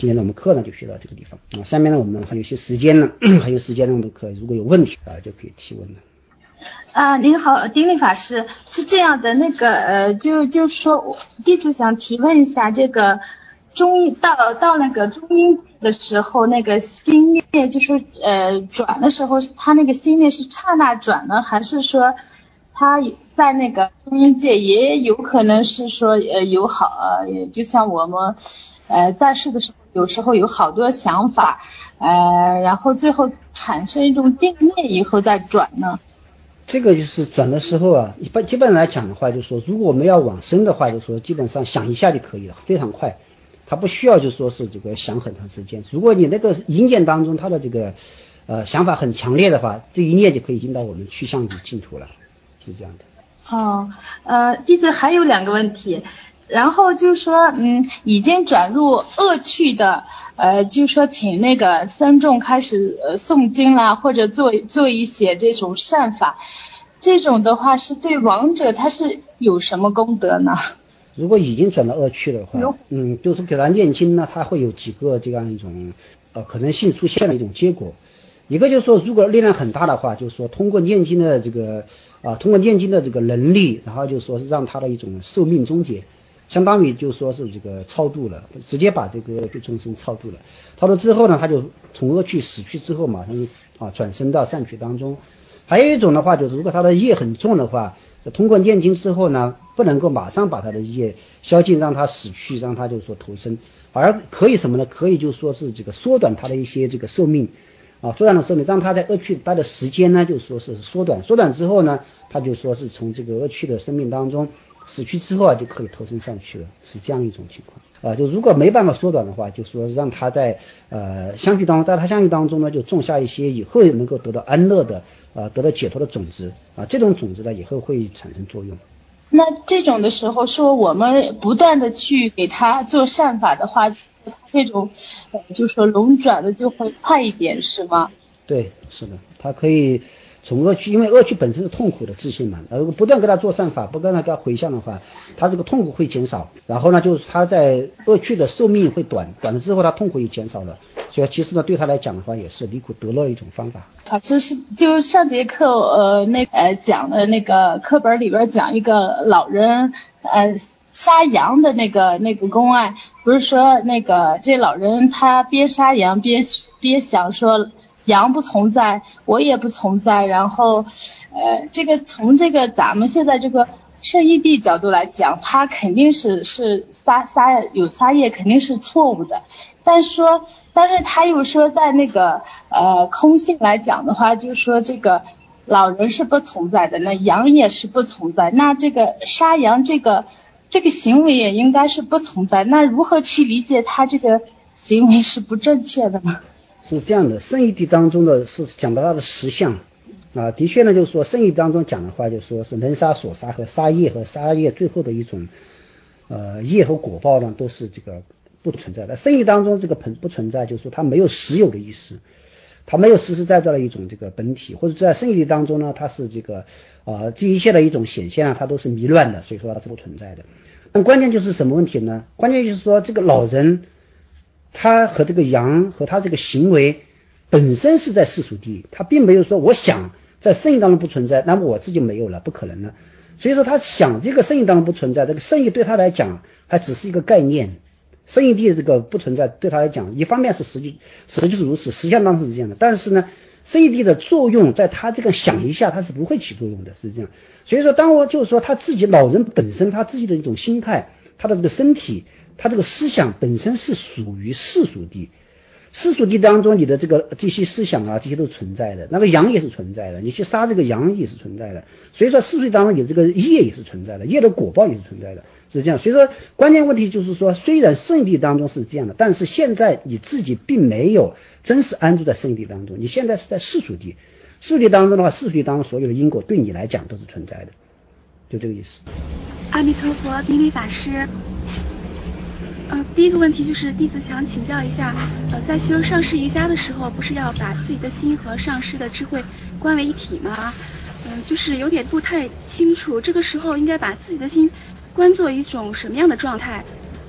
今天呢我们课呢就学到这个地方啊。下面呢我们还有一些时间呢，我们如果有问题啊就可以提问了。 您好，丁力法师，是这样的，就是说弟子想提问一下，这个到那个中阴界的时候，那个心念就是转的时候，他那个心念是刹那转呢，还是说他在那个中阴界也有可能是说就像我们在世的时候，有时候有好多想法，然后最后产生一种定念以后再转呢？ 这个就是转的时候啊，基本来讲的话，就是说，如果我们要往生的话，就是说，基本上想一下就可以了，非常快，它不需要就说是这个想很长时间。如果你那个一念当中，它的这个想法很强烈的话，这一念就可以引导我们去向净土了，是这样的。 弟子还有2个问题，然后就是说，已经转入恶趣的。就是说请那个僧众开始诵经啦，或者做一些这种善法，这种的话是对亡者他是有什么功德呢？ 如果已经转到恶趣的话，就是给他念经呢，他会有几个这样一种可能性出现的一种结果。一个就是说，如果力量很大的话，就是说通过念经的这个能力，然后就是说是让他的一种寿命终结。相当于就说是这个超度了，直接把这个众生超度了。超度之后呢，他就从恶趣死去之后马上转生到善趣当中。还有一种的话，就是如果他的业很重的话，通过念经之后呢，不能够马上把他的业消尽，让他死去，让他就是说投生，而可以什么呢？可以就是说是这个缩短他的一些这个寿命缩短的寿命，让他在恶趣待的时间呢，就是说是缩短之后呢，他就说是从这个恶趣的生命当中死去之后就可以投身上去了，是这样一种情况就如果没办法缩短的话，就说让他在相续当中呢，就种下一些以后能够得到安乐的得到解脱的种子这种种子呢以后会产生作用。 那这种的时候说我们不断的去给他做善法的话，这种就是说轮转的就会快一点，是吗？ 对，是的，他可以从恶趣，因为恶趣本身是痛苦的自性嘛，如果不断给他做善法，不断给他回向的话，他这个痛苦会减少，然后呢就是他在恶趣的寿命会短了之后，他痛苦也减少了，所以其实呢对他来讲的话也是离苦得乐的一种方法。 就上节课讲的那个课本里边讲一个老人杀羊的那个公案，不是说那个这老人他边杀羊边想说羊不存在，我也不存在，然后这个从这个咱们现在这个圣义谛角度来讲，他肯定是杀业肯定是错误的，但是他又说在那个空性来讲的话，就是说这个老人是不存在的，那羊也是不存在，那这个杀羊这个行为也应该是不存在，那如何去理解他这个行为是不正确的呢？ 是这样的，圣义谛当中的是讲到他的实相的确呢，就是说圣义当中讲的话，就是说是能杀所杀和杀业最后的一种业和果报呢都是这个不存在的。圣义当中这个不存在，就是说它没有实有的意思，它没有实实在在的一种这个本体，或者在圣义当中呢，它是这个这一切的一种显现它都是迷乱的，所以说它是不存在的。那关键就是什么问题呢？关键就是说这个老人他和这个羊和他这个行为本身是在世俗谛，他并没有说我想在圣义当中不存在，那么我自己没有了，不可能的。所以说他想这个圣义当中不存在，这个圣义对他来讲还只是一个概念，圣义谛的这个不存在对他来讲，一方面是实际就是如此，实相当中是这样的，但是呢圣义谛的作用在他这个想一下他是不会起作用的，是这样。所以说当我就是说他自己老人本身他自己的一种心态，他的这个身体，他这个思想本身是属于世俗谛，世俗谛当中你的这些思想这些都存在的，那个羊也是存在的，你去杀这个羊也是存在的，所以说世俗谛当中你这个业也是存在的，业的果报也是存在的，是这样。所以说关键问题就是说，虽然圣谛当中是这样的，但是现在你自己并没有真实安住在圣谛当中，你现在是在世俗谛，世俗谛当中的话，世俗谛当中所有的因果对你来讲都是存在的，就这个意思。 阿弥陀佛，顶礼法师。第一个问题就是弟子想请教一下，在修上师瑜伽的时候，不是要把自己的心和上师的智慧关为一体吗？就是有点不太清楚，这个时候应该把自己的心关作一种什么样的状态？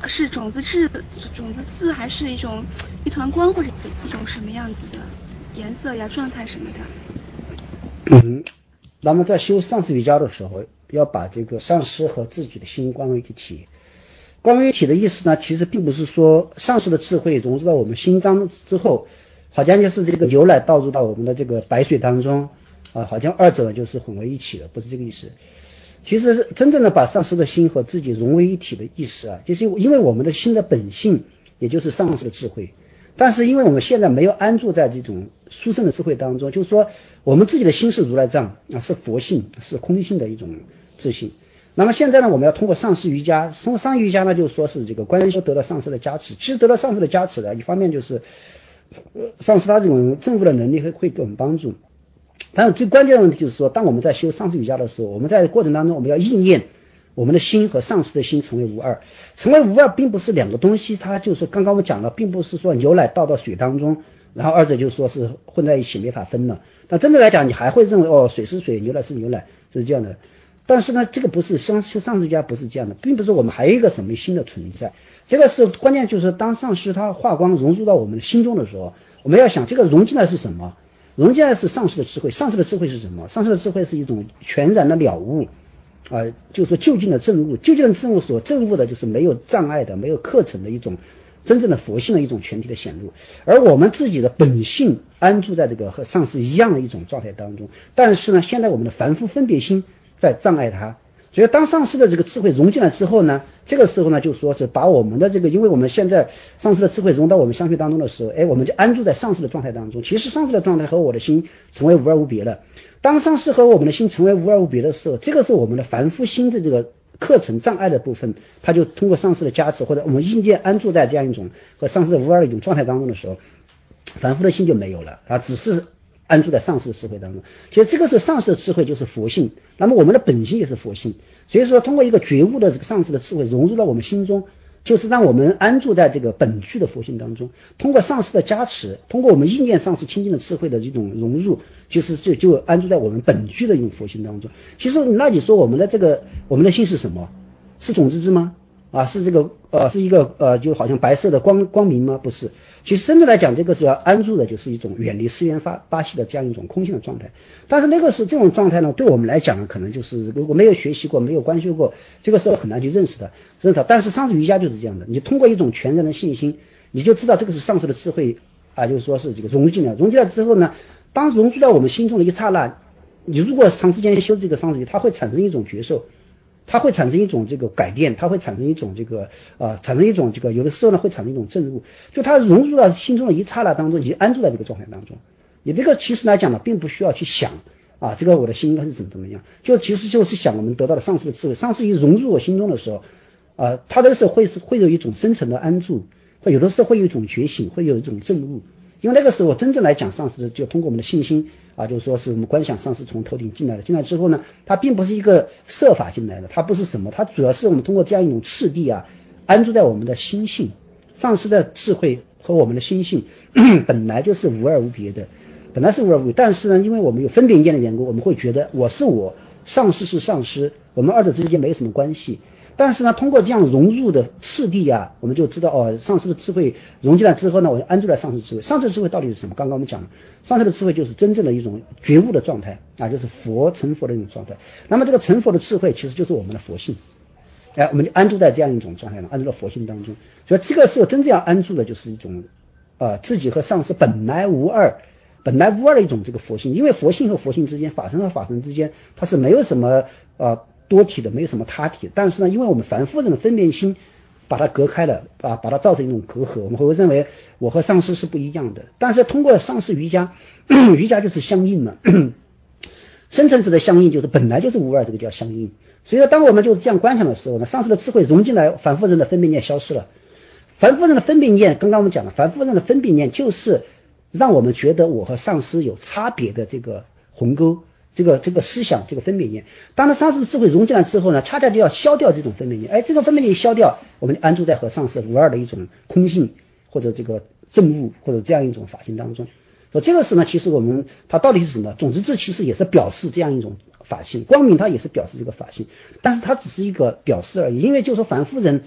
是种子字，还是一团光，或者一种什么样子的颜色呀、状态什么的？ 那么在修上师瑜伽的时候，要把这个上师和自己的心观为一体。观为一体的意思呢，其实并不是说上师的智慧融入到我们心脏之后，好像就是这个牛奶倒入到我们的这个白水当中好像二者就是混为一体了，不是这个意思。其实真正的把上师的心和自己融为一体的意思就是因为我们的心的本性也就是上师的智慧，但是因为我们现在没有安住在这种殊胜的智慧当中，就是说我们自己的心是如来藏是佛性，是空性的一种自性。那么现在呢，我们要通过上师瑜伽，通过上师瑜伽呢，就是说是这个观修得到上师的加持。其实得到上师的加持呢，一方面就是上师他这种证悟的能力会给我们帮助，但是最关键的问题就是说，当我们在修上师瑜伽的时候，我们在过程当中我们要意念我们的心和上师的心成为无二。成为无二并不是两个东西，它就是说刚刚我们讲的，并不是说牛奶倒到水当中，然后二者就说是混在一起没法分了。但真的来讲，你还会认为水是水，牛奶是牛奶，就是这样的。但是呢，这个不是修上师瑜伽不是这样的，并不是我们还有一个什么新的存在。这个是关键，就是当上师他化光融入到我们的心中的时候，我们要想这个融进来是什么？融进来是上师的智慧。上师的智慧是什么？上师的智慧是一种全然的了悟就是说究竟的证悟。究竟的证悟所证悟的就是没有障碍的、没有课程的一种真正的佛性的一种全体的显露。而我们自己的本性安住在这个和上师一样的一种状态当中，但是呢，现在我们的凡夫分别心在障碍它。所以当上师的这个智慧融进来之后呢，这个时候呢，就说是把我们的这个，因为我们现在上师的智慧融到我们相续当中的时候，我们就安住在上师的状态当中。其实上师的状态和我的心成为无二无别了。当上师和我们的心成为无二无别的时候，这个是我们的凡夫心的这个课程障碍的部分，它就通过上师的加持，或者我们意念安住在这样一种和上师的无二的一种状态当中的时候，凡夫的心就没有了只是安住在上师的智慧当中。其实这个是上师的智慧就是佛性，那么我们的本性也是佛性。所以说通过一个觉悟的这个上师的智慧融入到我们心中，就是让我们安住在这个本具的佛性当中。通过上师的加持，通过我们意念上师清净的智慧的这种融入，其实就安住在我们本具的一种佛性当中。其实那你说我们的心是什么？是种子之吗？是这个是一个就好像白色的光明吗？不是。其实真正来讲，这个是要安住的，就是一种远离四缘八系的这样一种空性的状态。但是那个是这种状态呢，对我们来讲呢，可能就是如果没有学习过、没有观修过，这个时候很难去认识的。但是上师瑜伽就是这样的，你通过一种全然的信心，你就知道这个是上师的智慧就是说是这个融进来之后呢，当融入到我们心中的一刹那，你如果长时间修这个上师瑜伽，它会产生一种觉受。它会产生一种这个改变，它会产生一种这个有的时候呢会产生一种证悟，就它融入到心中的一刹那当中，你就安住在这个状态当中。你这个其实来讲呢，并不需要去想这个我的心应该是怎么样，就其实就是想我们得到了上师的智慧。上师一融入我心中的时候它这个时候会有一种深层的安住，有的时候会有一种觉醒，会有一种证悟。因为那个时候真正来讲，上师就通过我们的信心就是说是我们观想上师从头顶进来之后呢，它并不是一个设法进来的，它不是什么，它主要是我们通过这样一种次第安住在我们的心性。上师的智慧和我们的心性本来就是无二无别的，本来是无二无别，但是呢，因为我们有分别念的缘故，我们会觉得我是我，上师是上师，我们二者之间没有什么关系。但是呢，通过这样融入的次第我们就知道上师的智慧融进来之后呢，我就安住在上师智慧。上师的智慧到底是什么？刚刚我们讲了，上师的智慧就是真正的一种觉悟的状态就是成佛的一种状态。那么这个成佛的智慧其实就是我们的佛性我们就安住在这样一种状态安住在佛性当中。所以这个时候真正要安住的就是一种自己和上师本来无二的一种这个佛性。因为佛性和佛性之间，法身和法身之间，它是没有什么多体的，没有什么他体。但是呢，因为我们凡夫人的分别心把它隔开了把它造成一种隔阂，我们会认为我和上师是不一样的。但是通过上师瑜伽瑜伽就是相应嘛深层次的相应就是本来就是无二，这个叫相应。所以说当我们就是这样观想的时候呢，上师的智慧融进来，凡夫人的分别念消失了。凡夫人的分别念，刚刚我们讲了，凡夫人的分别念就是让我们觉得我和上师有差别的这个鸿沟，这个思想，这个分别念。当他上师的智慧融进来之后呢，恰恰就要消掉这种分别念。这个分别念消掉，我们安住在和上师无二的一种空性或者这个证悟或者这样一种法性当中。这个时呢，其实它到底是什么？种子智其实也是表示这样一种法性，光明它也是表示这个法性，但是它只是一个表示而已。因为就是说凡夫人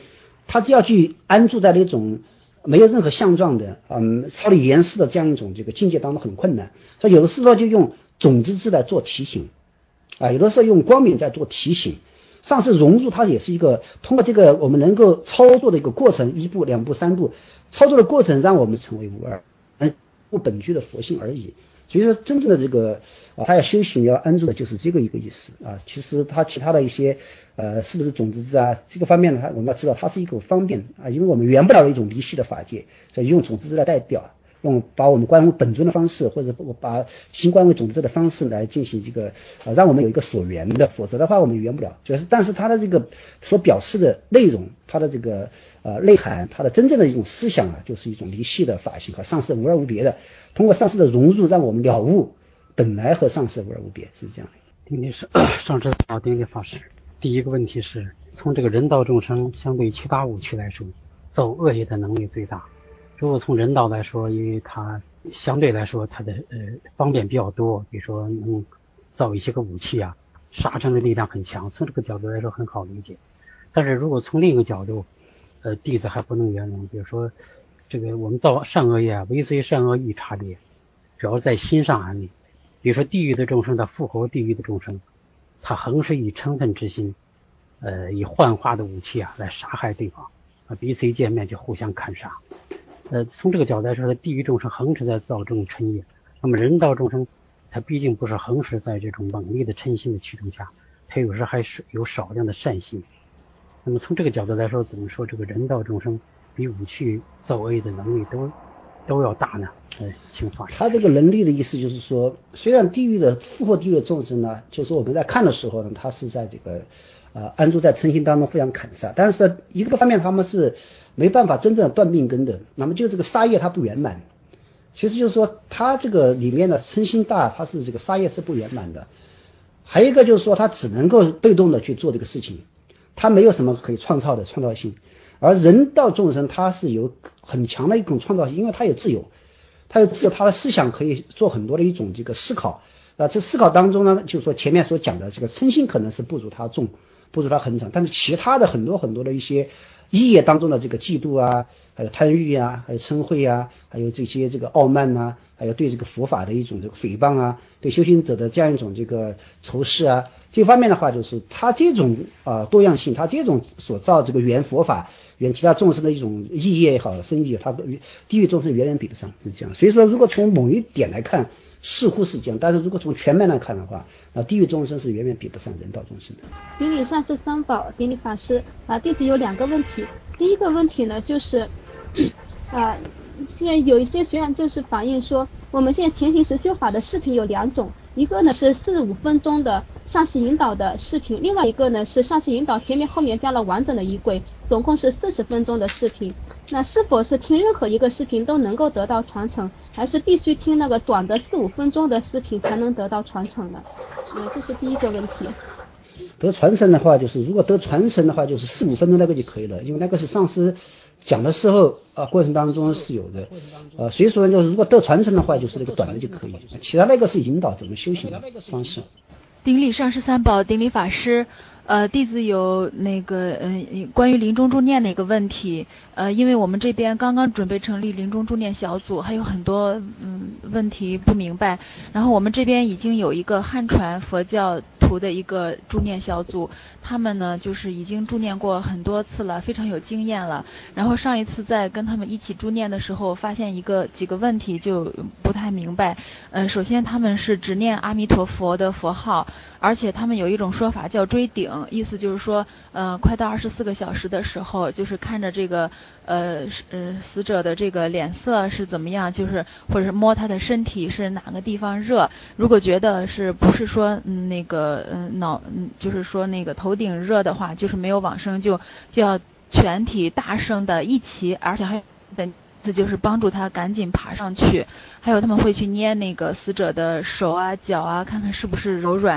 他只要去安住在那种没有任何相状的超离严实的这样一种这个境界当中很困难，所以有的时候就用种子字来做提醒有的时候用光明在做提醒。上师融入它也是一个通过这个我们能够操作的一个过程，一步两步三步操作的过程，让我们成为无二不本具的佛性而已。所以说真正的这个他要修行要安住的就是这个一个意思其实他其他的一些是不是种子字这个方面呢，我们要知道它是一个方便因为我们圆不了一种离系的法界，所以用种子字来代表，用把我们观为本尊的方式，或者把心观为种子的方式来进行这个让我们有一个所缘的，否则的话我们圆不了。就是但是它的这个所表示的内容，它的这个内涵，它的真正的一种思想就是一种离系的法性和上师无二无别的，通过上师的融入让我们了悟本来和上师无二无别，是这样的。 丁力上师好，丁力法师。第一个问题是从这个人道众生相对其他五趣来说，造恶业的能力最大。如果从人道来说，因为它相对来说它的方便比较多，比如说能造一些个武器杀生的力量很强，从这个角度来说很好理解。但是如果从另一个角度弟子还不能圆融，比如说这个我们造善恶业唯随善恶义差别，主要在心上安立。比如说地狱的众生，他复活地狱的众生，他横是以嗔恨之心以幻化的武器来杀害对方彼此一见面就互相砍杀。从这个角度来说，地狱众生横是在造这种嗔业，那么人道众生他毕竟不是横是在这种猛烈的嗔心的驱动下，他有时还是有少量的善心。那么从这个角度来说，怎么说这个人道众生比五趣造恶业的能力都要大呢？请法师。 他这个能力的意思就是说，虽然地狱的复活地狱的众生呢，就是我们在看的时候呢，他是在这个安住在嗔心当中互相砍杀，但是一个方面他们是没办法真正的断命根的，那么就这个杀业它不圆满。其实就是说他这个里面的嗔心大，他是这个杀业是不圆满的。还有一个就是说他只能够被动的去做这个事情，他没有什么可以创造的创造性。而人道众生他是有很强的一种创造性，因为他有自由，他的思想可以做很多的一种这个思考这思考当中呢，就是说前面所讲的这个嗔心可能是不如他重，不如他恒长，但是其他的很多很多的一些意业当中的这个嫉妒还有贪欲还有嗔恚还有这些这个傲慢还有对这个佛法的一种这个诽谤对修行者的这样一种这个仇视这方面的话，就是他这种多样性，他这种所造这个原佛法原其他众生的一种意业也好生意，他地狱众生远远比不上，是这样。所以说如果从某一点来看似乎是这样，但是如果从全面来看的话地狱众生是远远比不上人道众生的。 顶礼上师三宝，顶礼法师弟子有2个问题。第一个问题呢就是现在有一些学员就是反映说，我们现在前行实修法的视频有2种，一个呢是45分钟的上师引导的视频，另外一个呢是上师引导前面后面加了完整的仪轨，总共是40分钟的视频。那是否是听任何一个视频都能够得到传承，还是必须听那个短的4-5分钟的视频才能得到传承呢？这是第一个问题。 得传承的话，就是如果得传承的话，就是4-5分钟那个就可以了，因为那个是上师讲的时候过程当中是有的所以说就是如果得传承的话，就是那个短的就可以，其他那个是引导怎么修行的方式。 顶礼上师三宝，顶礼法师。弟子有那个关于临终助念的一个问题，因为我们这边刚刚准备成立临终助念小组，还有很多问题不明白，然后我们这边已经有一个汉传佛教徒的一个助念小组，他们呢就是已经助念过很多次了，非常有经验了。然后上一次在跟他们一起助念的时候，发现几个问题就不太明白。首先他们是只念阿弥陀佛的佛号，而且他们有一种说法叫追顶，意思就是说快到24个小时的时候，就是看着这个死者的这个脸色是怎么样，就是或者是摸他的身体是哪个地方热，如果觉得是不是说就是说那个头顶热的话，就是没有往生，就要全体大声的一起，而且还的就是帮助他赶紧爬上去。还有他们会去捏那个死者的手脚看看是不是柔软，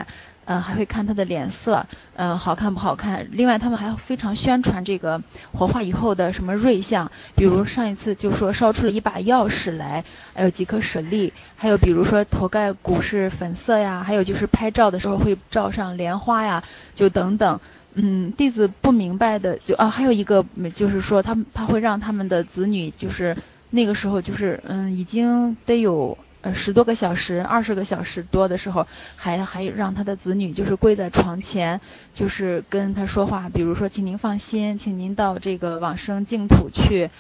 还会看他的脸色，好看不好看。另外他们还非常宣传这个火化以后的什么瑞相，比如上一次就说烧出了一把钥匙来，还有几颗舍利，还有比如说头盖骨是粉色呀，还有就是拍照的时候会照上莲花呀，就等等。弟子不明白的还有一个就是说他会让他们的子女就是那个时候就是已经得有10多个小时20个小时多的时候，还让他的子女就是跪在床前，就是跟他说话，比如说请您放心，请您到这个往生净土去。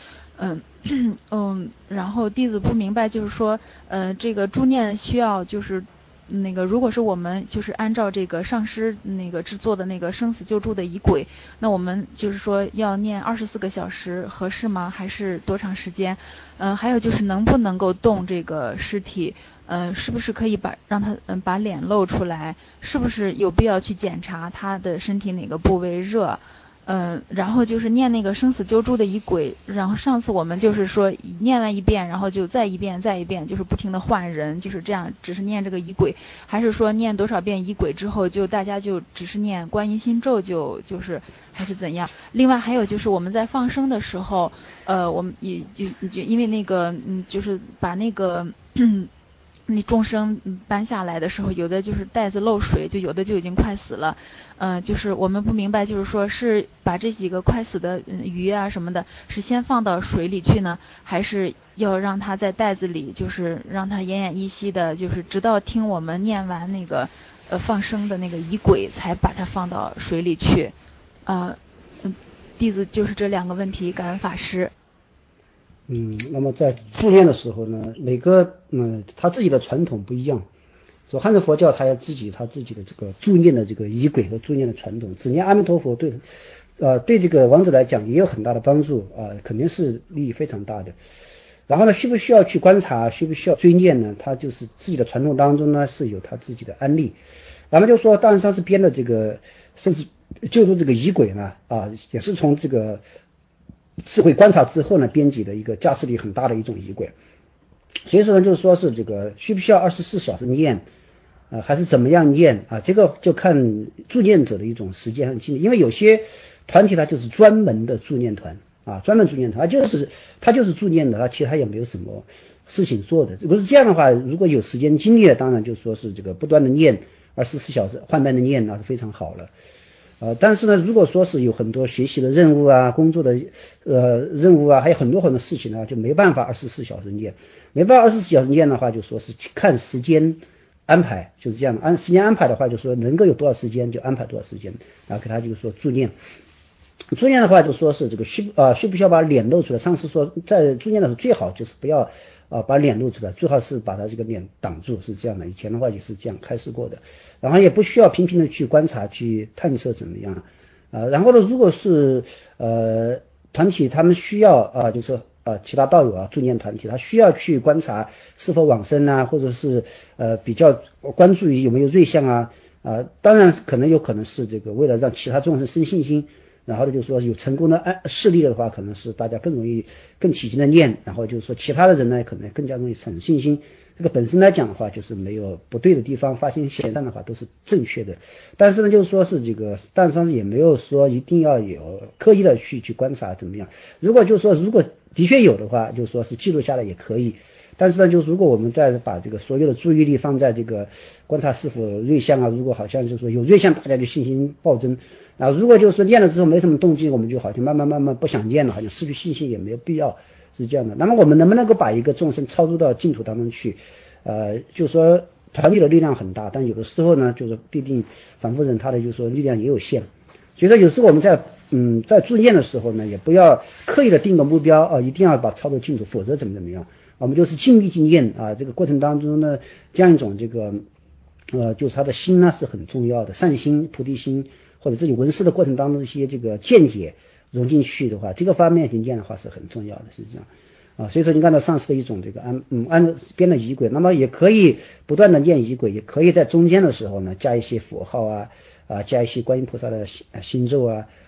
然后弟子不明白，就是说这个助念需要就是那个，如果是我们就是按照这个上师那个制作的那个生死救助的仪轨，那我们就是说要念24个小时合适吗？还是多长时间？还有就是能不能够动这个尸体？是不是可以让他把脸露出来？是不是有必要去检查他的身体哪个部位热？然后就是念那个生死救助的仪轨，然后上次我们就是说念完一遍，然后就再一遍，就是不停的换人，就是这样，只是念这个仪轨，还是说念多少遍仪轨之后，就大家就只是念观音心咒就是还是怎样？另外还有就是我们在放生的时候，我们也就因为那个就是把那个那众生搬下来的时候，有的就是袋子漏水，就有的就已经快死了。就是我们不明白，就是说是把这几个快死的鱼啊什么的，是先放到水里去呢，还是要让它在袋子里，就是让它奄奄一息的，就是直到听我们念完那个放生的那个仪轨，才把它放到水里去。弟子就是这2个问题，感恩法师。 那么在助念的时候呢，每个他自己的传统不一样。说汉传佛教它有他自己的这个助念的这个仪轨和助念的传统，只念阿弥陀佛对这个亡者来讲也有很大的帮助肯定是利益非常大的。然后呢，需不需要去观察，需不需要追念呢？他就是自己的传统当中呢是有他自己的案例。咱们就说大安上师编的这个甚至救助这个仪轨呢也是从这个智慧观察之后呢编辑的一个加持力很大的一种仪轨。所以说呢，就是说是这个需不需要24小时念还是怎么样念这个就看助念者的一种时间和精力。因为有些团体它就是专门的助念团专门助念团，他就是助念的，他其实他也没有什么事情做的。如果是这样的话，如果有时间精力了，当然就说是这个不断的念24小时换班的念那是非常好了。但是呢，如果说是有很多学习的任务工作的任务还有很多事情呢，就没办法24小时念。没办法24小时念的话，就说是去看时间安排，就是这样的。按时间安排的话，就说能够有多少时间就安排多少时间给他就是说助念。助念的话就说是这个需不需要把脸露出来？上次说在助念的时候最好就是不要把脸露出来，最好是把他这个脸挡住，是这样的。以前的话也是这样开示过的。然后也不需要频频的去观察去探测怎么样然后呢，如果是团体他们需要就是其他道友助念团体他需要去观察是否往生或者是比较关注于有没有瑞相当然可能是这个为了让其他众生生信心，然后就是说有成功的事例的话，可能是大家更容易更起劲的念，然后就是说其他的人呢可能更加容易产生信心。这个本身来讲的话，就是没有不对的地方，发现显善的话都是正确的。但是呢，就是说是这个，但是也没有说一定要有刻意的去观察怎么样。如果就是说如果的确有的话，就是说是记录下来也可以。但是呢，就是如果我们再把这个所有的注意力放在这个观察是否有瑞相如果好像就是说有瑞相，大家就信心暴增如果就是说念了之后没什么动静，我们就好像慢慢不想念了，好像失去信心也没有必要，是这样的。那么我们能不能够把一个众生超度到净土当中去？就是说团体的力量很大，但有的时候呢，就是必定反复人他的就是说力量也有限。所以说有时候我们在助念的时候呢，也不要刻意的定个目标一定要把超度净土，否则怎么样？我们就是尽力去念这个过程当中呢，这样一种这个就是他的心呢是很重要的，善心、菩提心或者自己闻思的过程当中的一些这个见解融进去的话，这个方面去念的话是很重要的，是这样所以说你看到上师的一种这个按编的仪轨，那么也可以不断的念仪轨，也可以在中间的时候呢加一些佛号加一些观音菩萨的心咒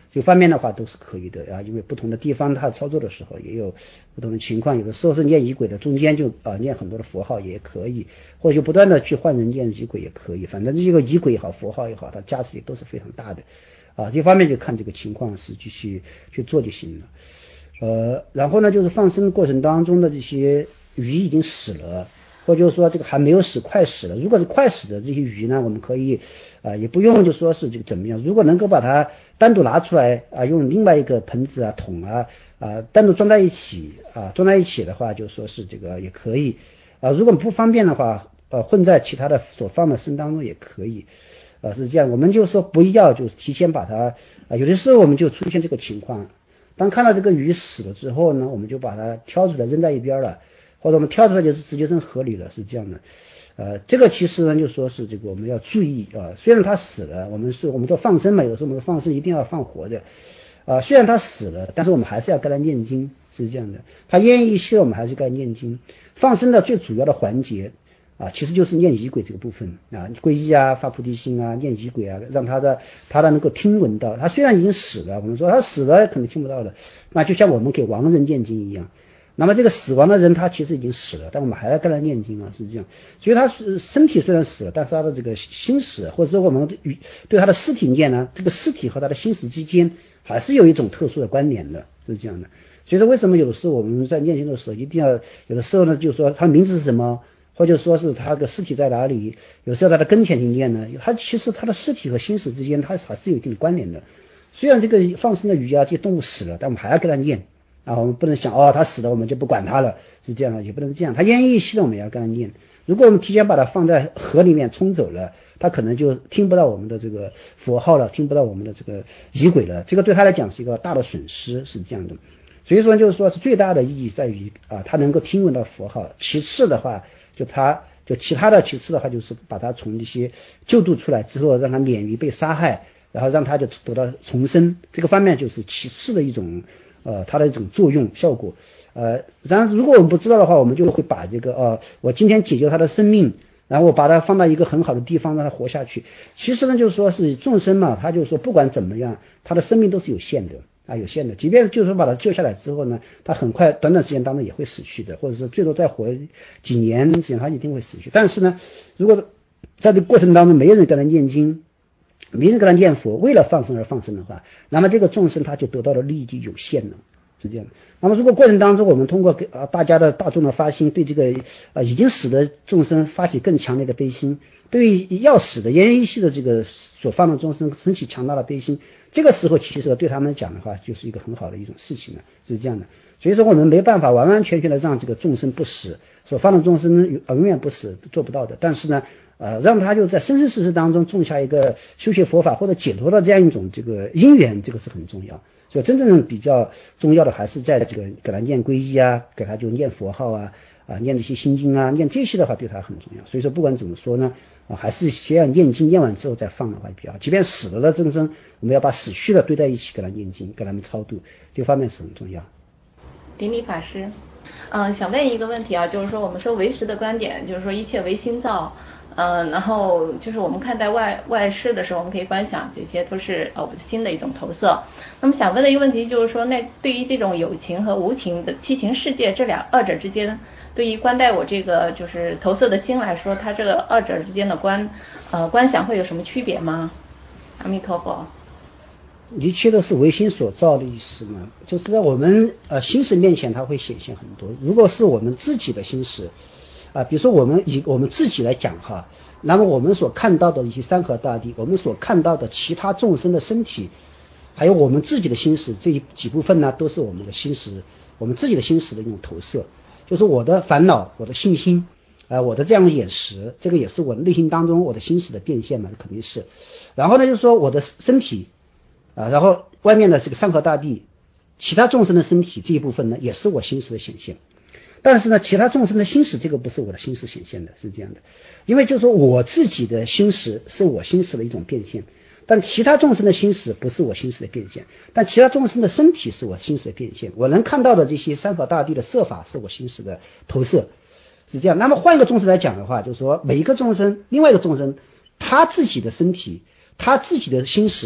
这方面的话都是可以的啊，因为不同的地方它操作的时候也有不同的情况，有的时候是念仪轨的中间就念很多的佛号也可以，或者就不断的去换人念仪轨也可以，反正这个仪轨也好佛号也好，它价值也都是非常大的啊，这方面就看这个情况实际去做就行了。然后呢就是放生过程当中的这些鱼已经死了，或者就是说这个还没有死快死了，如果是快死的这些鱼呢，我们可以也不用就说是这个怎么样，如果能够把它单独拿出来用另外一个盆子桶单独装在一起的话，就说是这个也可以如果不方便的话混在其他的所放的生当中也可以是这样。我们就说不要就是提前把它有的时候我们就出现这个情况，当看到这个鱼死了之后呢，我们就把它挑出来扔在一边了，或者我们挑出来就是直接扔河里了，是这样的。这个其实呢就说是这个我们要注意虽然它死了，我们都放生嘛，有时候我们放生一定要放活的虽然它死了，但是我们还是要跟它念经，是这样的。它奄奄一息了，我们还是该念经。放生的最主要的环节其实就是念仪轨这个部分皈依发菩提心念仪轨让他的能够听闻到。他虽然已经死了，我们说他死了可能听不到了，那就像我们给亡人念经一样。那么这个死亡的人他其实已经死了，但我们还要跟他念经是这样。所以他身体虽然死了，但是他的这个心死，或者说我们对他的尸体念呢，这个尸体和他的心死之间还是有一种特殊的关联的，是这样的。所以说为什么有的时候我们在念经的时候一定要有的时候呢就是说他的名字是什么，或者说是他的尸体在哪里，有时候他的跟前去念呢，他其实他的尸体和心死之间他还是有一定的关联的。虽然这个放生的鱼这些动物死了，但我们还要跟他念我们不能想他死了我们就不管他了，是这样的，也不能这样。他奄奄一息了我们也要跟他念。如果我们提前把它放在河里面冲走了，他可能就听不到我们的这个佛号了，听不到我们的这个仪轨了，这个对他来讲是一个大的损失，是这样的。所以说就是说是最大的意义在于他能够听闻到佛号。其次的话其次的话就是把他从这些救度出来之后，让他免于被杀害，然后让他就得到重生，这个方面就是其次的一种它的一种作用效果。然后如果我们不知道的话，我们就会把这个我今天解救他的生命，然后我把它放到一个很好的地方让他活下去。其实呢就是说是众生嘛，他就是说不管怎么样他的生命都是有限的有限的，即便就是说把他救下来之后呢，他很快短时间当中也会死去的，或者是最多再活几年时间他一定会死去。但是呢如果在这个过程当中没人跟他念经，没人跟他念佛，为了放生而放生的话，那么这个众生他就得到的利益就有限了，是这样的。那么如果过程当中我们通过大众的发心，对这个已经死的众生发起更强烈的悲心，对于要死的奄奄一息的这个所放的众生升起强大的悲心，这个时候其实对他们讲的话就是一个很好的一种事情了，是这样的。所以说我们没办法完完全全的让这个众生不死，所放的众生永远不死，做不到的。但是呢让他就在生生世世当中种下一个修学佛法或者解脱的这样一种这个因缘，这个是很重要。所以真正比较重要的还是在这个给他念皈依给他就念佛号念这些心经念这些的话对他很重要。所以说不管怎么说呢还是先要念经，念完之后再放的话比较好。即便死了的众生，我们要把死去的对在一起给他念经，给他们超度，这方面是很重要。 顶礼法师想问一个问题就是说我们说唯识的观点就是说一切唯心造然后就是我们看待外事的时候，我们可以观想这些都是我们心的一种投射。那么想问的一个问题就是说，那对于这种有情和无情的七情世界二者之间，对于观待我这个就是投射的心来说，它这个二者之间的观想会有什么区别吗？阿弥陀佛。 一切都是唯心所造的意思呢，就是在我们心识面前它会显现很多。如果是我们自己的心识比如说以我们自己来讲那么我们所看到的一些山河大地，我们所看到的其他众生的身体，还有我们自己的心识，这几部分呢都是我们的心识，我们自己的心识的一种投射。就是我的烦恼，我的信心我的这样的眼识，这个也是我内心当中我的心识的变现嘛，肯定是。然后呢就是说我的身体然后外面的这个山河大地，其他众生的身体这一部分呢也是我心识的显现。但是呢其他众生的心识这个不是我的心识显现的，是这样的。因为就是说我自己的心识是我心识的一种变现，但其他众生的心识不是我心识的变现，但其他众生的身体是我心识的变现。我能看到的这些山河大地的色法是我心识的投射，是这样。那么换一个众生来讲的话，就是说每一个众生，另外一个众生他自己的身体，他自己的心识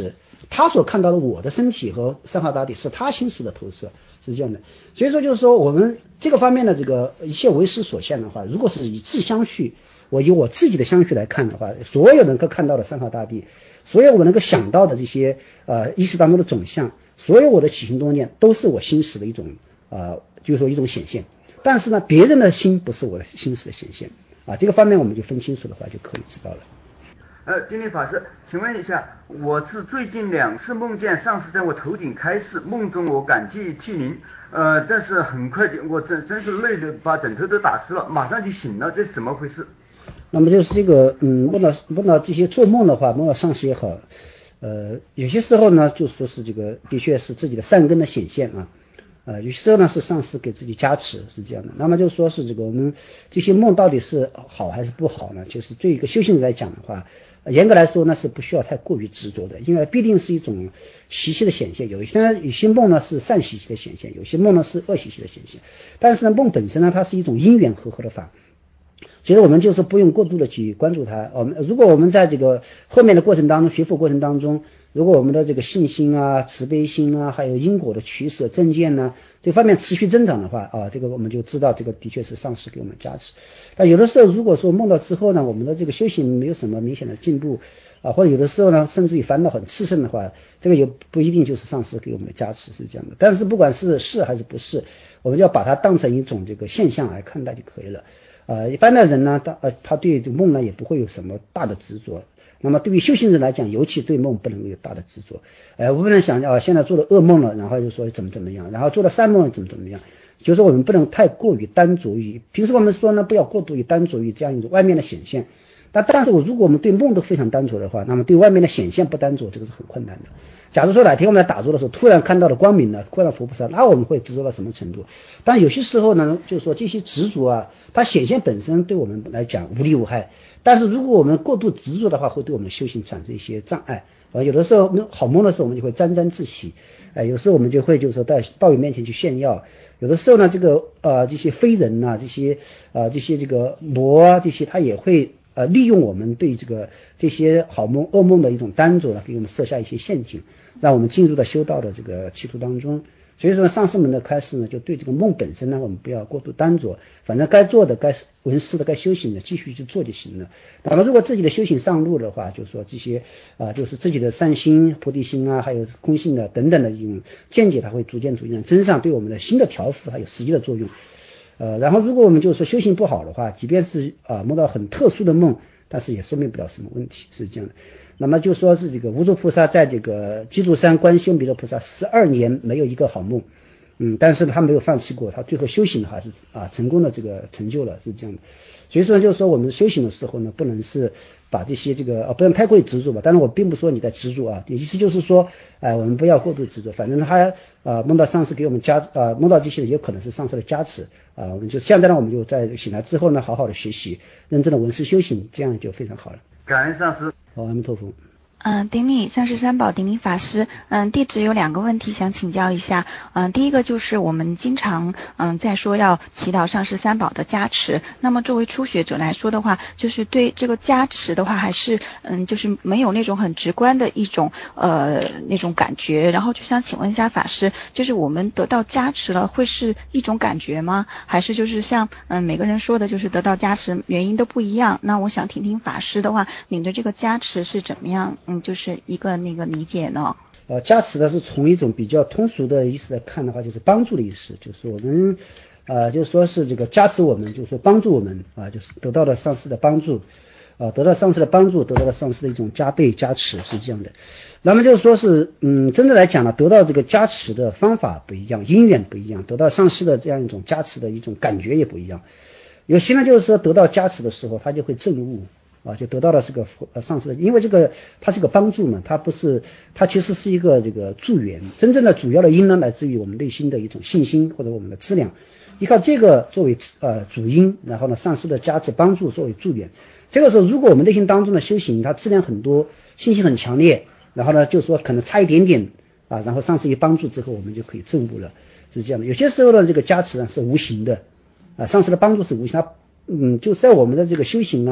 他所看到的我的身体和三号大地是他心识的投射，是这样的。所以说就是说我们这个方面的这个一切为识所现的话，如果是以自相续，我以我自己的相续来看的话，所有能够看到的三号大地，所有我能够想到的这些意识当中的总相，所有我的起心动念都是我心识的一种就是说一种显现。但是呢，别人的心不是我的心识的显现这个方面我们就分清楚的话就可以知道了。 经理法师，请问一下，我是最近2次梦见上师在我头顶开示，梦中我感激涕零，但是很快我真是累的把枕头都打湿了，马上就醒了，这是怎么回事？ 那么就是这个梦到这些做梦的话，梦到上师也好，有些时候呢就说是这个的确是自己的善根的显现有些时候呢是上师给自己加持，是这样的。那么就说是这个我们这些梦到底是好还是不好呢？就是对一个修行人来讲的话，严格来说呢是不需要太过于执着的，因为必定是一种习气的显现。有些梦呢是善习气的显现，有些梦呢是恶习气的显现。但是呢梦本身呢它是一种因缘和合的法，所以我们就是不用过度的去关注它。如果我们在这个后面的过程当中，学佛过程当中，如果我们的这个信心慈悲心还有因果的取舍正见呢这方面持续增长的话这个我们就知道这个的确是上师给我们加持。但有的时候如果说梦到之后呢，我们的这个修行没有什么明显的进步或者有的时候呢甚至于烦恼很炽盛的话，这个也不一定就是上师给我们的加持，是这样的。但是不管是还是不是，我们就要把它当成一种这个现象来看待就可以了。一般的人呢他对这个梦呢也不会有什么大的执着。那么对于修行人来讲，尤其对梦不能够有大的执着。我不能想现在做了噩梦了，然后就说怎么样，然后做了善梦了怎么样。就是我们不能太过于单着于，平时我们说呢，不要过度于单着于这样一种外面的显现。但是如果我们对梦都非常单着的话，那么对外面的显现不单着，这个是很困难的。假如说哪天我们在打坐的时候突然看到了光明了，突然佛菩萨，那我们会执着到什么程度？但有些时候呢，就是说这些执着它显现本身对我们来讲无利无害，但是如果我们过度执着的话，会对我们的修行产生一些障碍。有的时候好梦的时候我们就会沾沾自喜，有时候我们就会就是说在道友面前去炫耀，有的时候呢这个这些非人这些这个魔这些他也会利用我们对这些好梦噩梦的一种单着给我们设下一些陷阱，让我们进入到修道的这个歧途当中。所以说上师们的开示呢，就对这个梦本身呢，我们不要过度单着，反正该做的该闻思的该修行的继续去做就行了。那么如果自己的修行上路的话，就是说这些就是自己的善心菩提心还有空性的等等的一种见解，它会逐渐增上，对我们的心的调伏还有实际的作用。然后如果我们就是说修行不好的话，即便是梦到很特殊的梦，但是也说明不了什么问题，是这样的。那么就说是这个无著菩萨在这个鸡足山观修弥勒菩萨12年没有一个好梦，但是他没有放弃过，他最后修行的话是成功的这个成就了，是这样的。所以说就是说我们修行的时候呢，不能是把这些不能太过于执着吧。但是我并不说你在执着意思就是说我们不要过度执着，反正他梦到上师给我们梦到这些也可能是上师的加持我们就现在呢我们就在醒来之后呢好好的学习，认真的闻思修行，这样就非常好了。 感恩上师。 阿弥陀佛。 顶礼33宝，顶礼法师。弟子有2个问题想请教一下。第一个就是我们经常在说要祈祷上师三宝的加持。那么作为初学者来说的话，就是对这个加持的话，还是就是没有那种很直观的一种那种感觉。然后就想请问一下法师，就是我们得到加持了，会是一种感觉吗？还是就是像每个人说的，就是得到加持原因都不一样？那我想听听法师的话，您的这个加持是怎么样？就是一个那个理解呢。 加持的是从一种比较通俗的意思来看的话，就是帮助的意思，就是我们就是说是这个加持我们，就是说帮助我们就是得到了上师的帮助得到上师的帮助，得到了上师的一种加倍加持，是这样的。那么就是说是真正来讲呢，得到这个加持的方法不一样，因缘不一样，得到上师的这样一种加持的一种感觉也不一样。有些呢就是说得到加持的时候他就会证悟就得到了这个上师的，因为这个它是个帮助嘛，它其实是一个这个助缘，真正的主要的因呢来自于我们内心的一种信心或者我们的资粮，依靠这个作为主因，然后呢上师的加持帮助作为助缘。这个时候如果我们内心当中的修行它质量很多，信心很强烈，然后呢就是说可能差一点点然后上师一帮助之后我们就可以证悟了，是这样的。有些时候呢这个加持呢是无形的上师的帮助是无形，它就在我们的这个修行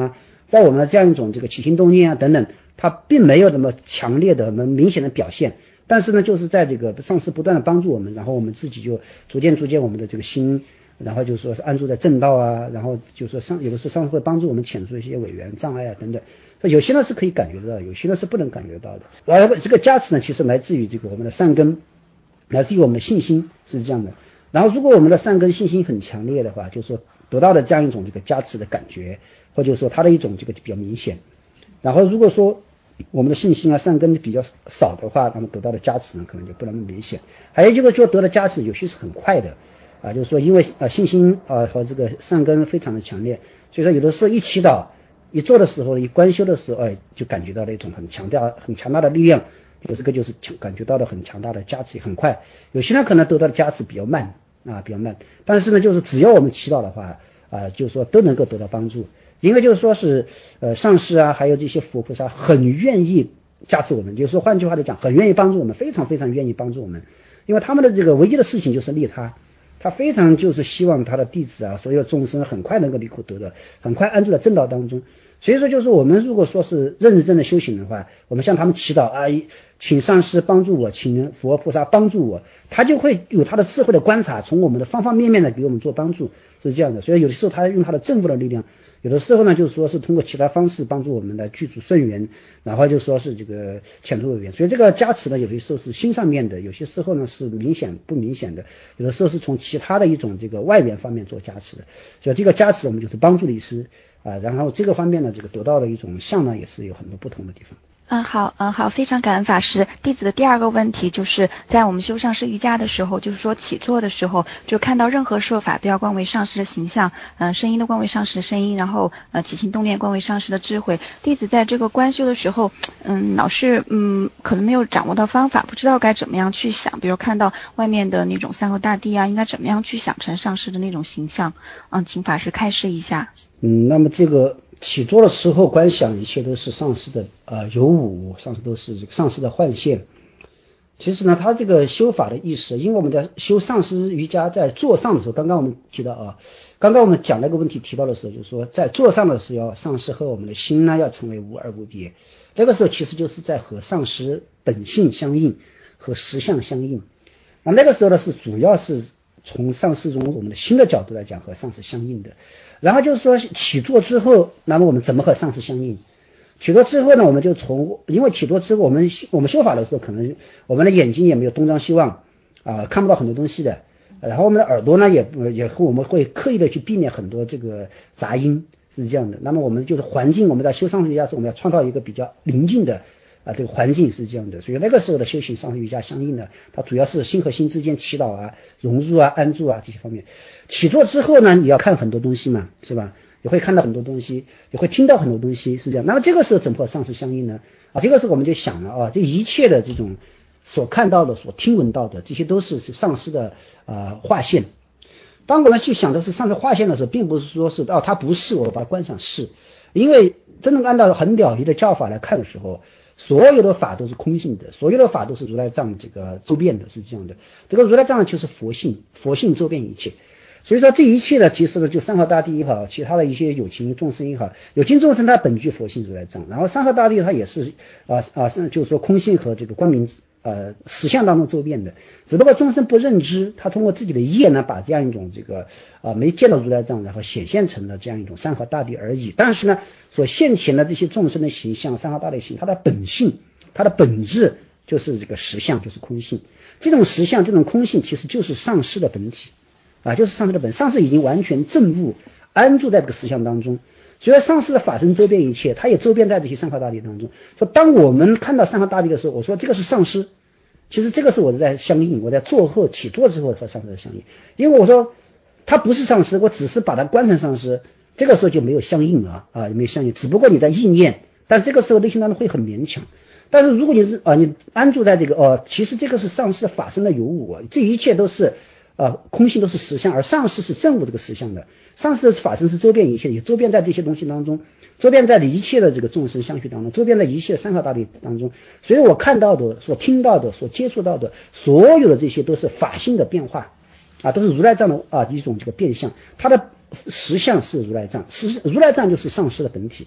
在我们的这样一种这个起心动念啊等等，它并没有那么强烈的、明显的表现。但是呢，就是在这个上师不断的帮助我们，然后我们自己就逐渐我们的这个心，然后就说是安住在正道啊，然后就说有的时候上师会帮助我们遣除一些违缘障碍啊等等。有些呢是可以感觉得到，有些呢是不能感觉到的。而这个加持呢，其实来自于这个我们的善根，来自于我们的信心，是这样的。然后如果我们的善根信心很强烈的话，就是说得到的这样一种这个加持的感觉，或者说它的一种这个比较明显。然后如果说我们的信心啊善根比较少的话，那么得到的加持呢可能就不那么明显。还有就是说得的加持有些是很快的啊，就是说因为信心和这个善根非常的强烈，所以说有的时候一祈祷一做的时候一观修的时候就感觉到了一种很强大的力量，有这个就是感觉到了很强大的加持很快。有些人可能得到的加持比较慢，但是呢就是只要我们祈祷的话就是说都能够得到帮助。因为就是说是上师啊还有这些佛菩萨很愿意加持我们，就是说换句话来讲很愿意帮助我们，非常非常愿意帮助我们。因为他们的这个唯一的事情就是利他非常就是希望他的弟子啊所有的众生很快能够离苦得乐，很快安住在正道当中。所以说就是我们如果说是认真的修行的话，我们向他们祈祷请上师帮助我，请佛菩萨帮助我，他就会有他的智慧的观察，从我们的方方面面的给我们做帮助，是这样的。所以有的时候他用他的正悟的力量，有的时候呢就是说是通过其他方式帮助我们来具足顺缘，然后就说是这个遣除违缘。所以这个加持呢有些时候是心上面的，有些时候呢是明显不明显的，有的时候是从其他的一种这个外缘方面做加持的。所以这个加持我们就是帮助利师然后这个方面呢这个得到的一种相呢也是有很多不同的地方。 好，非常感恩法师。弟子的第二个问题就是在我们修上师瑜伽的时候，就是说起坐的时候，就看到任何说法都要观为上师的形象，声音都观为上师的声音，然后起心动念观为上师的智慧。弟子在这个观修的时候，老是可能没有掌握到方法，不知道该怎么样去想，比如看到外面的那种山河大地啊，应该怎么样去想成上师的那种形象。请法师开示一下。 那么这个起坐的时候观想一切都是上师的有无，上师都是这个上师的幻现。其实呢他这个修法的意思，因为我们在修上师瑜伽在坐上的时候，刚刚我们提到刚刚我们讲那个问题提到的时候，就是说在坐上的时候上师和我们的心呢要成为无二无别，这个时候其实就是在和上师本性相应，和实相相应。那个时候呢是主要是从上师从我们的心的角度来讲和上师相应的。然后就是说起坐之后，那么我们怎么和上师相应？起坐之后呢，我们就因为起坐之后我们修法的时候可能我们的眼睛也没有东张西望看不到很多东西的，然后我们的耳朵呢也我们会刻意的去避免很多这个杂音，是这样的。那么我们就是环境，我们在修上师瑜伽时我们要创造一个比较宁静的这个环境，是这样的。所以那个时候的修行上师瑜伽相应的，它主要是心和心之间祈祷融入安住这些方面。起坐之后呢，你要看很多东西嘛，是吧？你会看到很多东西，也会听到很多东西，是这样。那么这个时候怎么和上师相应呢？这个时候我们就想了这一切的这种所看到的所听闻到的，这些都是上师的化现。当我们去想的是上师化现的时候，并不是说是它不是我把它观想是，因为真正按照很了义的教法来看的时候，所有的法都是空性的，所有的法都是如来藏这个周遍的，是这样的。这个如来藏就是佛性周遍一切。所以说这一切呢，其实呢就山河大地也好，其他的一些有情众生也好，有情众生它本具佛性如来藏，然后山河大地它也是就是说空性和这个光明实相当中周遍的，只不过众生不认知，他通过自己的业呢，把这样一种这个没见到如来藏，然后显现成了这样一种山河大地而已。但是呢，所现前的这些众生的形象，山河大地形，它的本性，它的本质就是这个实相，就是空性。这种实相，这种空性，其实就是上师的本体就是上师的本，上师已经完全证悟安住在这个实相当中。所以上师的法身周遍一切，它也周遍在这些山河大地当中。说当我们看到山河大地的时候，我说这个是上师，其实这个是我在相应，我在坐后起坐之后和上师的相应。因为我说他不是上师，我只是把它观成上师，这个时候就没有相应也没有相应，只不过你在意念，但这个时候内心当中会很勉强。但是如果你是你安住在这个其实这个是上师法身的有我，这一切都是空性，都是实相，而上师是证悟这个实相的。上师的法身是周遍一切，也周遍在这些东西当中，周遍在一切的这个众生相续当中，周遍在一切山河大地当中。所以我看到的、所听到的、所接触到的，所有的这些都是法性的变化都是如来藏的一种这个变相，它的实相是如来藏，如来藏就是上师的本体。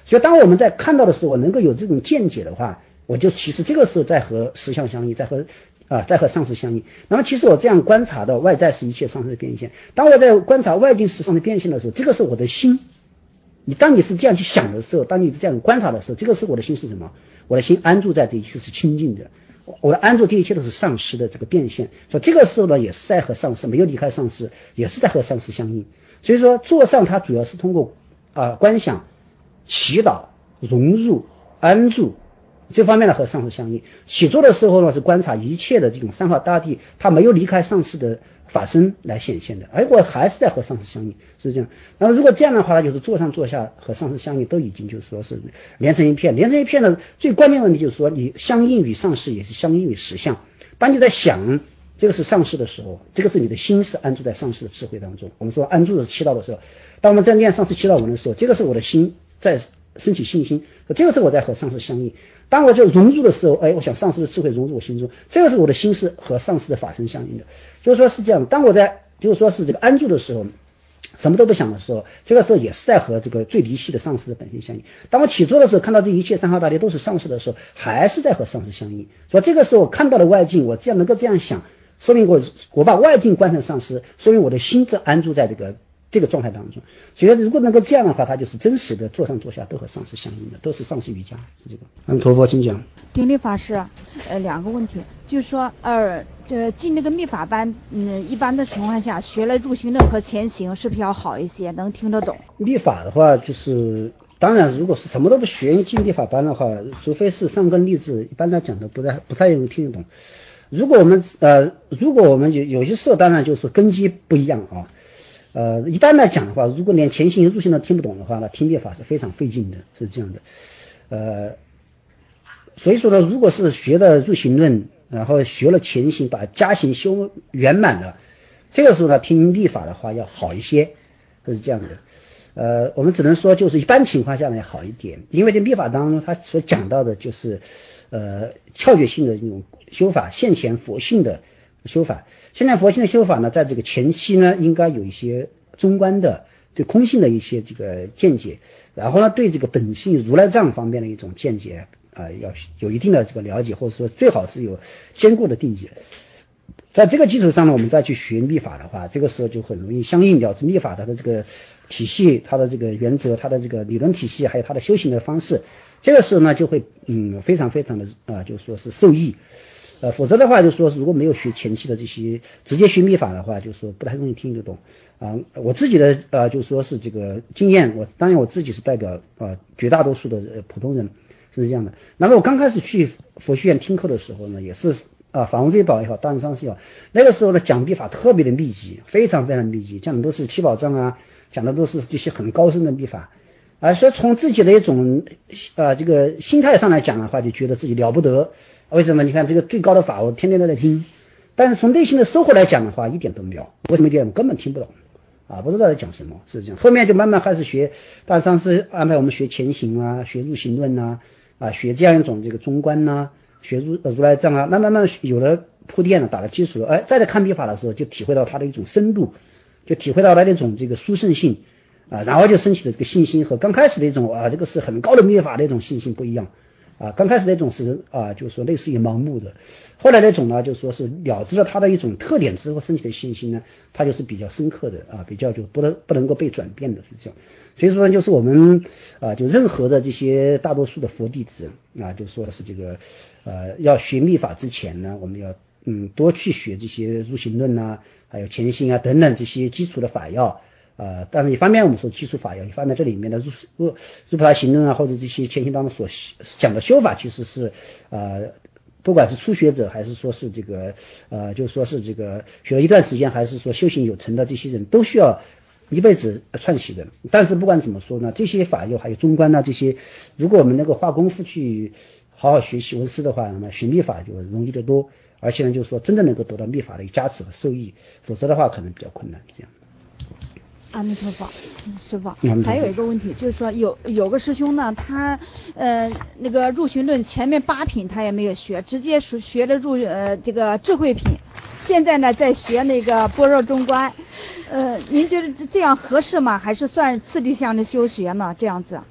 所以当我们在看到的时候，我能够有这种见解的话，我就其实这个时候在和实相相应，在和上师相应。那么其实我这样观察到外在是一切上师的变现，当我在观察外境实上的变现的时候，这个是我的心。当你是这样去想的时候，当你是这样观察的时候，这个是我的心是什么？我的心安住在这一切是清净的，我的安住这一切都是上师的这个变现。所以这个时候呢，也是在和上师没有离开上师，也是在和上师相应。所以说坐上它主要是通过观想、祈祷、融入、安住这方面呢和上师相应。起坐的时候呢是观察一切的这种三化大地，它没有离开上师的法身来显现的，而我还是在和上师相应，是这样。那么如果这样的话，就是坐上坐下和上师相应都已经就是说是连成一片。连成一片的最关键问题就是说，你相应于上师也是相应于实相。当你在想这个是上师的时候，这个是你的心是安住在上师的智慧当中。我们说安住的祈祷的时候，当我们在念上师祈祷文的时候，这个是我的心在升起信心，这个是我在和上师相应。当我就融入的时候，我想上师的智慧融入我心中，这个是我的心是和上师的法身相应的。就是说是这样，当我在就是说是这个安住的时候，什么都不想的时候，这个时候也是在和这个最离系的上师的本性相应。当我起坐的时候，看到这一切三化大地都是上师的时候，还是在和上师相应。所以这个时候我看到了外境，我这样能够这样想，说明我把外境观成上师，说明我的心正安住在这个状态当中。所以如果能够这样的话，它就是真实的坐上坐下都和上师相应的，都是上师瑜伽，是这个。陀佛请讲。 顶礼法师，两个问题，就是说进那个密法班，一般的情况下学了入行论和前行是比较好一些，能听得懂。 密法的话，就是当然如果是什么都不学进密法班的话，除非是上根立志，一般来讲都不太容易听得懂。如果我们有些时候，当然就是根基不一样啊。一般来讲的话，如果连前行入行都听不懂的话，那听密法是非常费劲的，是这样的。所以说呢，如果是学了入行论，然后学了前行，把加行修圆满了，这个时候呢，听密法的话要好一些，是这样的。我们只能说就是一般情况下呢要好一点，因为这密法当中它所讲到的就是窍诀性的这种修法，现前佛性的修法。现在佛性的修法呢，在这个前期呢，应该有一些中观的对空性的一些这个见解，然后呢，对这个本性如来藏方面的一种见解要有一定的这个了解，或者说最好是有坚固的定解。在这个基础上呢，我们再去学密法的话，这个时候就很容易相应了知密法它的这个体系，它的这个原则，它的这个理论体系，还有它的修行的方式。这个时候呢，就会非常非常的就是说是受益。否则的话，就是说如果没有学前期的这些，直接学密法的话，就是说不太容易听得懂我自己的就是说是这个经验，当然我自己是代表绝大多数的普通人是这样的。那么我刚开始去佛学院听课的时候呢，也是法王瑞宝也好，大乘上师也好，那个时候的讲密法特别的密集，非常非常密集，讲的都是七宝藏讲的都是这些很高深的密法所以从自己的一种这个心态上来讲的话，就觉得自己了不得。为什么？你看这个最高的法我天天都在听，但是从内心的收获来讲的话，一点都没有。为什么一点？我根本听不懂不知道在讲什么，是这样。后面就慢慢开始学，大上师安排我们学前行学入行论学这样一种这个中观学如来藏慢慢有了铺垫了，打了基础了。再在看密法的时候，就体会到它的一种深度，就体会到它的一种这个殊胜性然后就升起的这个信心和刚开始的一种这个是很高的密法的一种信心不一样刚开始那种是就是说类似于盲目的，后来那种呢，就是说是了知了它的一种特点之后升起的信心呢，它就是比较深刻的比较就不能够被转变的，是这样。所以说呢，就是我们就任何的这些大多数的佛弟子就说是这个要学密法之前呢，我们要多去学这些入行论还有前行等等这些基础的法要。但是一方面我们说基础法要，一方面这里面的入菩萨行论或者这些前行当中所讲的修法，其实是不管是初学者还是说是这个就是说是这个学了一段时间，还是说修行有成的这些人，都需要一辈子串习的。但是不管怎么说呢，这些法要还有中观这些，如果我们能够花功夫去好好学习闻思的话，那么学密法就容易得多，而且呢就是说真的能够得到密法的加持和受益，否则的话可能比较困难这样。 阿弥陀佛，师父，还有一个问题就是说有个师兄呢，他那个入行论前面8品他也没有学，直接学了这个智慧品，现在呢在学那个般若中观，您觉得这样合适吗？还是算次第项的修学呢？这样子？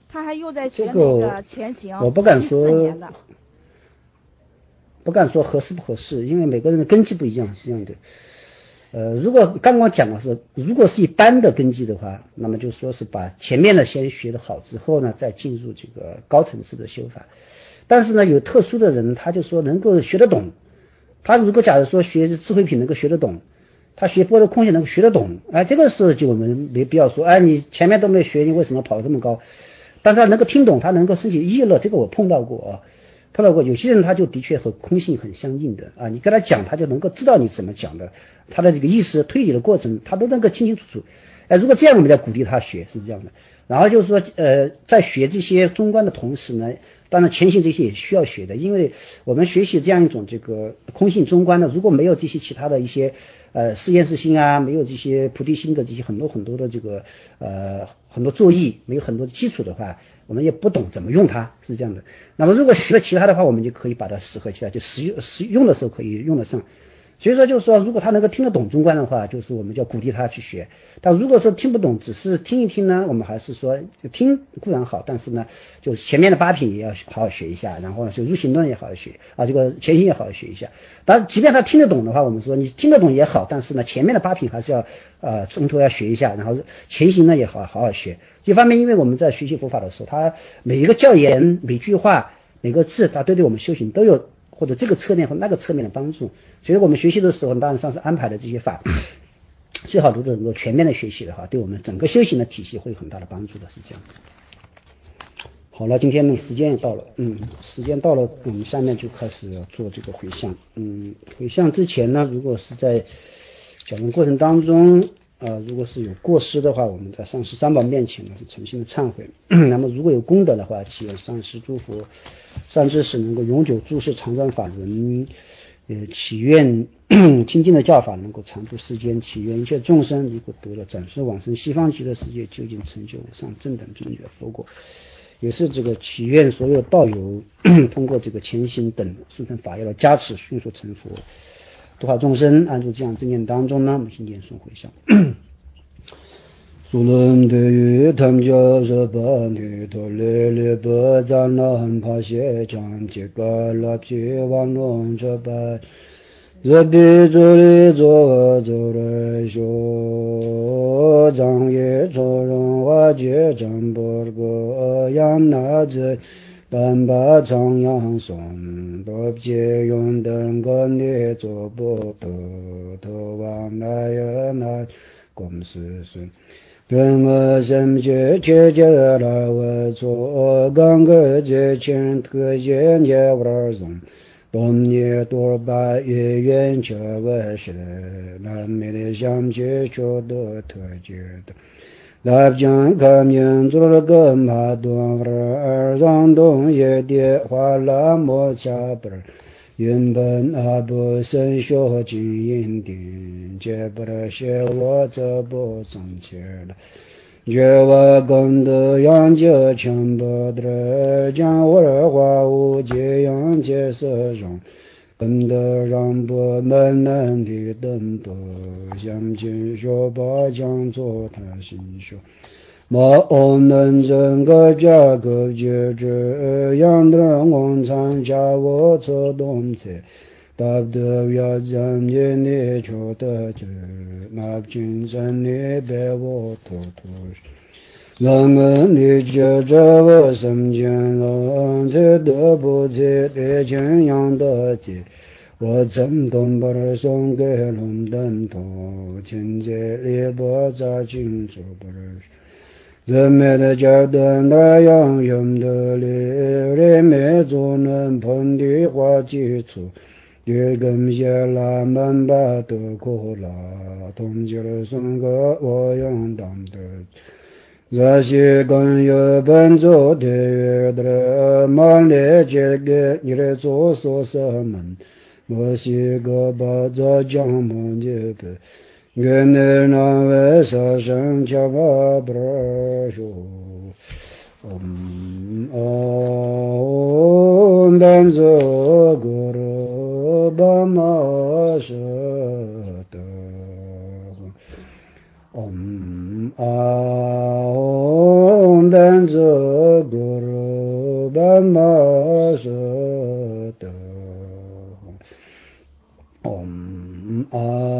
他还又在学那个前行， 我不敢说合适不合适，因为每个人的根基不一样，是这样的。如果刚刚讲的是，如果是一般的根基的话，那么就说是把前面的先学得好之后呢，再进入这个高层次的修法。但是呢，有特殊的人，他就说能够学得懂。他如果假如说学智慧品能够学得懂，他学般若空性能够学得懂，这个时候就我们没必要说，你前面都没学，你为什么跑得这么高？但是他能够听懂，他能够升起意乐，这个我碰到过。有些人他就的确和空性很相应的你跟他讲，他就能够知道你怎么讲的，他的这个意识推理的过程他都能够清清楚楚。如果这样我们要鼓励他学，是这样的。然后就是说在学这些中观的同时呢，当然前行这些也需要学的，因为我们学习这样一种这个空性中观呢，如果没有这些其他的一些实验室心没有这些菩提心的这些很多的这个很多作意，没有很多的基础的话，我们也不懂怎么用它，是这样的。那么如果学了其他的话，我们就可以把它适合起来，就实用的时候可以用得上。所以说就是说，如果他能够听得懂中观的话，就是我们就要鼓励他去学。但如果说听不懂，只是听一听呢，我们还是说听固然好，但是呢，就是前面的8品也要好好学一下，然后呢，就入行论也好好学这个前行也好好学一下。当然，即便他听得懂的话，我们说你听得懂也好，但是呢，前面的8品还是要从头要学一下，然后前行呢也好好学。这方面，因为我们在学习佛法的时候，他每一个教言、每句话、每个字，他对我们修行都有或者这个侧面或那个侧面的帮助。所以我们学习的时候，当然上次安排的这些法，最好都能够全面的学习的话，对我们整个修行的体系会有很大的帮助的，是这样。好了，今天呢时间也到了，时间到了，我们下面就开始要做这个回向。回向之前呢，如果是在讲的过程当中如果是有过失的话，我们在上师三宝面前呢是诚心的忏悔。那么如果有功德的话，祈愿上师诸佛善知识能够永久住世常转法轮，祈愿清净的教法能够常驻世间，祈愿一切众生如果得了转世往生西方极乐世界，究竟成就无上正等正觉佛果。也是这个祈愿所有道友通过这个前行等殊胜法要的加持，迅速成佛，度化众生。按住这样正念当中呢，我们先念诵回向。苏伦的于他们家热巴女多雷雷巴赞南帕谢将吉嘎拉皮王龙这巴热比助力做做来说张也做人瓦杰张波个杨那子班巴长阳松不接用等个你做不得头往那呀那公司是本我心觉切切了我做刚个节前特业业玩中本年多把月圆却我是南美的相接就得特觉的来讲看见做了个马多玩让东也的花拉莫下本原本不生学经营定结不了学我这不挣钱了觉我更的养家强不得将我的话无解养解色中更的让不能能的等不相见学把将做他心学我能整个家个节制样的我参加我做动词达得要让你求得知那精神你别我偷偷让你觉着我身间让这得不这的这样的节我真懂把它送给龙灯头亲切里不在清楚不是人们的阶段那样用的里面总能碰的话基础也跟些拉门把得苦啦同时的送个我用当的这些更有本做的月的满列这个你的做所什么我是个把这将门的呗原来那位杀生家巴不说本做个罗巴玛舍的 Om Aum Benzo Guru Brahma Sutta Om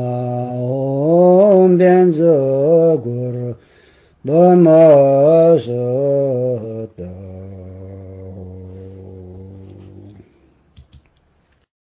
Aum Benzo Guru Brahma Sutta